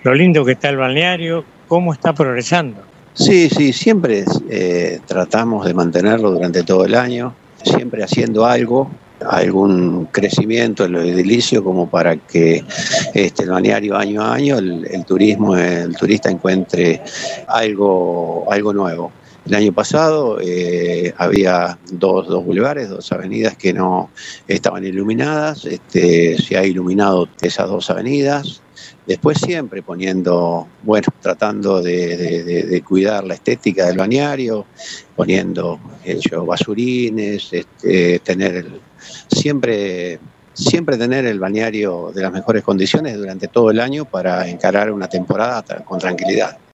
lo lindo que está el balneario, cómo está progresando. Sí, sí, siempre tratamos de mantenerlo durante todo el año, siempre haciendo algo, algún crecimiento en lo edilicio como para que el balneario año a año, el turismo, el turista encuentre algo nuevo. El año pasado había dos bulevares, dos avenidas que no estaban iluminadas, se ha iluminado esas dos avenidas. Después siempre poniendo, bueno, tratando de cuidar la estética del balneario, poniendo basurines, siempre tener el balneario de las mejores condiciones durante todo el año para encarar una temporada con tranquilidad.